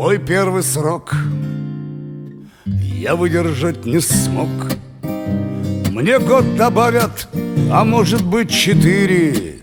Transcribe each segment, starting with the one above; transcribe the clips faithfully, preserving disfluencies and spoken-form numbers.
Мой первый срок я выдержать не смог. Мне год добавят, а может быть четыре.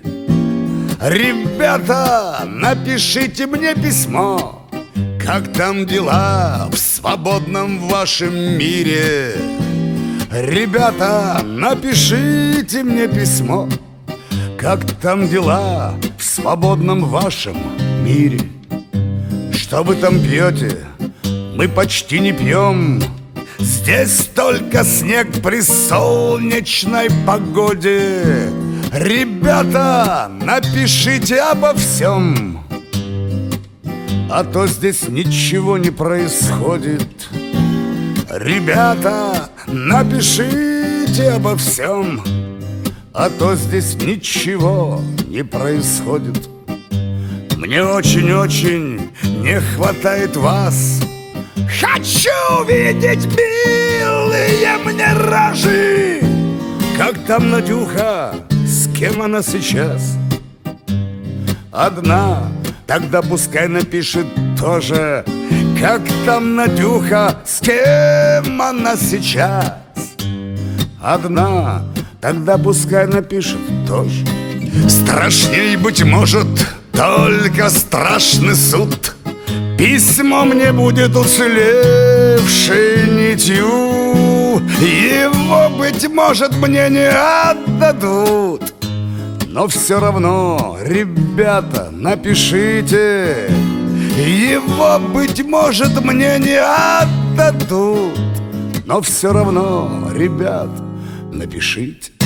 Ребята, напишите мне письмо, как там дела в свободном вашем мире. Ребята, напишите мне письмо, как там дела в свободном вашем мире. Что вы там пьете? Мы почти не пьем. Здесь только снег при солнечной погоде. Ребята, напишите обо всем, а то здесь ничего не происходит. Ребята, напишите обо всем, а то здесь ничего не происходит. Мне очень-очень не хватает вас. Хочу видеть милые мне рожи. Как там Надюха, с кем она сейчас? Одна, тогда пускай напишет тоже. Как там Надюха, с кем она сейчас? Одна, тогда пускай напишет тоже. Страшней, быть может, только страшный суд. Письмо мне будет уцелевшей нитью. Его, быть может, мне не отдадут. Но все равно, ребята, напишите. Его, быть может, мне не отдадут. Но все равно, ребят, напишите.